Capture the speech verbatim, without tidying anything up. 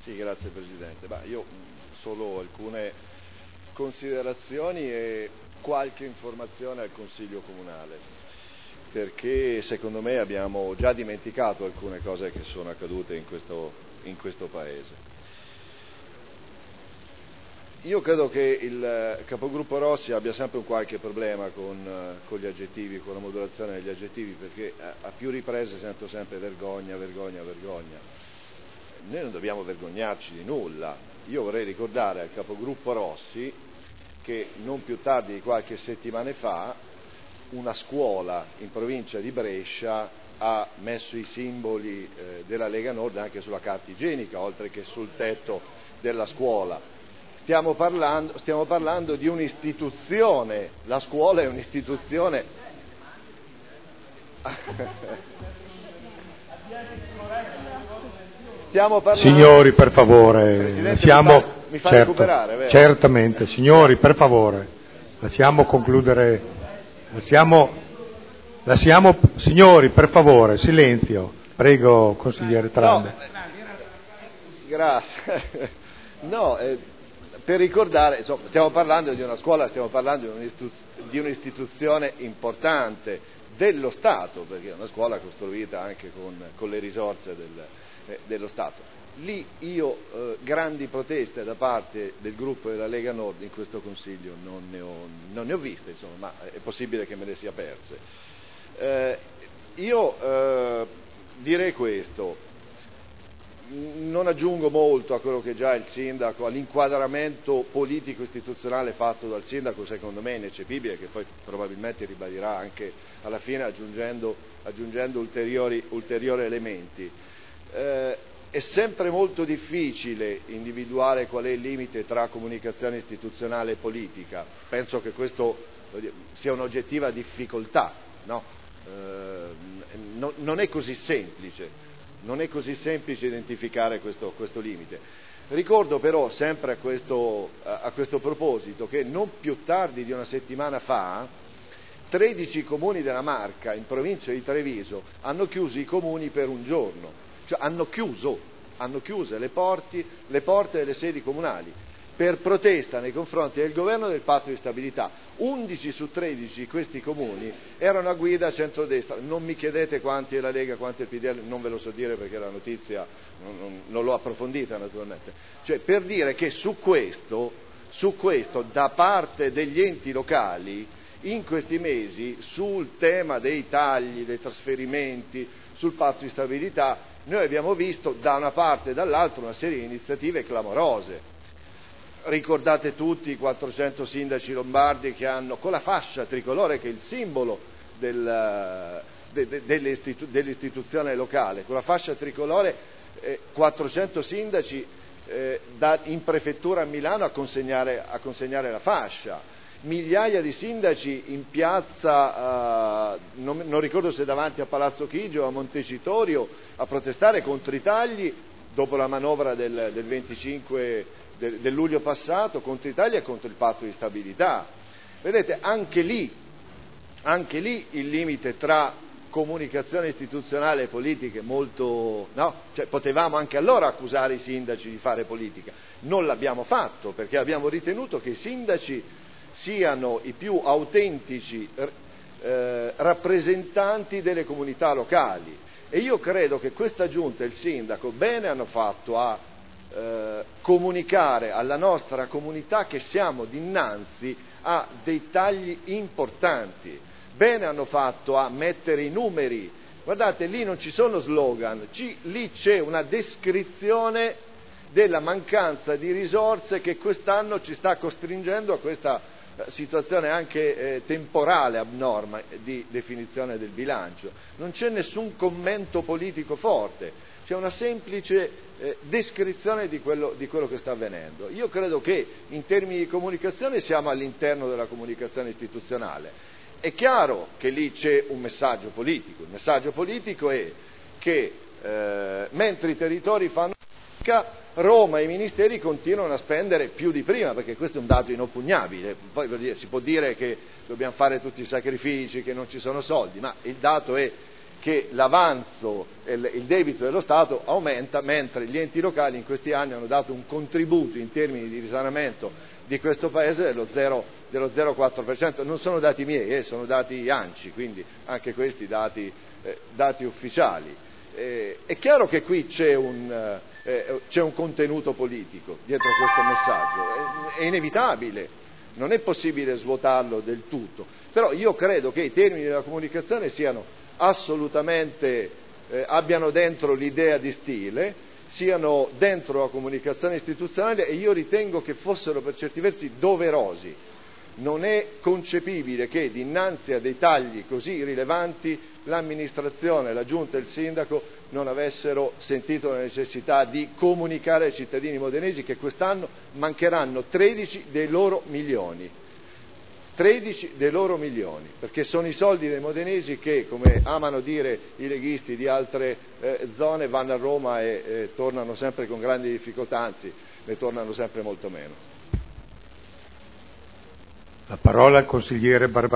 Sì, grazie Presidente. Bah, io solo alcune considerazioni e qualche informazione al Consiglio Comunale, perché secondo me abbiamo già dimenticato alcune cose che sono accadute in questo, in questo Paese. Io credo che il capogruppo Rossi abbia sempre un qualche problema con, con gli aggettivi, con la modulazione degli aggettivi, perché a, a più riprese sento sempre vergogna, vergogna, vergogna. Noi non dobbiamo vergognarci di nulla. Io vorrei ricordare al capogruppo Rossi che non più tardi di qualche settimana fa una scuola in provincia di Brescia ha messo i simboli eh, della Lega Nord anche sulla carta igienica, oltre che sul tetto della scuola. Stiamo parlando, stiamo parlando di un'istituzione, la scuola è un'istituzione. Stiamo parlando... Signori, per favore, siamo... mi fa, mi fa certo, recuperare, vero? Certamente, signori, per favore, lasciamo concludere, lasciamo, lasciamo, signori, per favore, silenzio, prego, consigliere Tranda. No, grazie. No, eh, per ricordare, insomma, stiamo parlando di una scuola, stiamo parlando di un'istituzione importante dello Stato, perché è una scuola costruita anche con, con le risorse del, eh, dello Stato. Lì io eh, grandi proteste da parte del gruppo della Lega Nord in questo Consiglio non ne ho, non ne ho viste, insomma, ma è possibile che me le sia perse. Eh, io eh, direi questo. Non aggiungo molto a quello che già il sindaco, all'inquadramento politico-istituzionale fatto dal sindaco, secondo me ineccepibile, che poi probabilmente ribadirà anche alla fine aggiungendo, aggiungendo ulteriori, ulteriori elementi. Eh, è sempre molto difficile individuare qual è il limite tra comunicazione istituzionale e politica, penso che questo sia un'oggettiva difficoltà, no? Eh, no, non è così semplice. Non è così semplice identificare questo, questo limite. Ricordo però sempre a questo, a questo proposito che non più tardi di una settimana fa tredici comuni della Marca in provincia di Treviso hanno chiuso i comuni per un giorno, cioè hanno chiuso, hanno chiuse le, porti, le porte delle sedi comunali per protesta nei confronti del governo del patto di stabilità. undici su tredici di questi comuni erano a guida centrodestra, non mi chiedete quanti è la Lega, quanti è il P D L, non ve lo so dire perché la notizia non, non, non l'ho approfondita naturalmente, cioè per dire che su questo, su questo da parte degli enti locali in questi mesi sul tema dei tagli, dei trasferimenti, sul patto di stabilità, noi abbiamo visto da una parte e dall'altra una serie di iniziative clamorose. Ricordate tutti i quattrocento sindaci lombardi che hanno, con la fascia tricolore che è il simbolo del, de, de, dell'istitu, dell'istituzione locale, con la fascia tricolore eh, quattrocento sindaci eh, da, in prefettura a Milano a consegnare, a consegnare la fascia, migliaia di sindaci in piazza, eh, non, non ricordo se davanti a Palazzo Chigi o a Montecitorio, a protestare contro i tagli dopo la manovra del, del venticinque del luglio passato contro l'Italia e contro il patto di stabilità. Vedete, anche lì, anche lì il limite tra comunicazione istituzionale e politica è molto, no? Cioè, potevamo anche allora accusare i sindaci di fare politica, non l'abbiamo fatto perché abbiamo ritenuto che i sindaci siano i più autentici eh, rappresentanti delle comunità locali e io credo che questa giunta e il sindaco bene hanno fatto a Eh, comunicare alla nostra comunità che siamo dinanzi a dei tagli importanti. Bene hanno fatto a mettere i numeri. Guardate, lì non ci sono slogan, ci, lì c'è una descrizione della mancanza di risorse che quest'anno ci sta costringendo a questa eh, situazione anche eh, temporale abnorme di definizione del bilancio. Non c'è nessun commento politico forte. C'è una semplice eh, descrizione di quello, di quello che sta avvenendo. Io credo che in termini di comunicazione siamo all'interno della comunicazione istituzionale. È chiaro che lì c'è un messaggio politico. Il messaggio politico è che eh, mentre i territori fanno fatica, Roma e i ministeri continuano a spendere più di prima, perché questo è un dato inoppugnabile. Poi dire, si può dire che dobbiamo fare tutti i sacrifici, che non ci sono soldi, ma il dato è che l'avanzo, il, il debito dello Stato aumenta, mentre gli enti locali in questi anni hanno dato un contributo in termini di risanamento di questo Paese dello zero virgola quattro per cento. Non sono dati miei, eh, sono dati ANCI, quindi anche questi dati, eh, dati ufficiali. Eh, è chiaro che qui c'è un, eh, c'è un contenuto politico dietro questo messaggio, è, è inevitabile, non è possibile svuotarlo del tutto, però io credo che i termini della comunicazione siano assolutamente, eh, abbiano dentro l'idea di stile, siano dentro la comunicazione istituzionale, e io ritengo che fossero per certi versi doverosi. Non è concepibile che dinanzi a dei tagli così rilevanti l'amministrazione, la giunta e il sindaco non avessero sentito la necessità di comunicare ai cittadini modenesi che quest'anno mancheranno tredici dei loro milioni. tredici dei loro milioni, perché sono i soldi dei modenesi che, come amano dire i leghisti di altre eh, zone, vanno a Roma e eh, tornano sempre con grandi difficoltà, anzi ne tornano sempre molto meno. La parola al consigliere Barbato.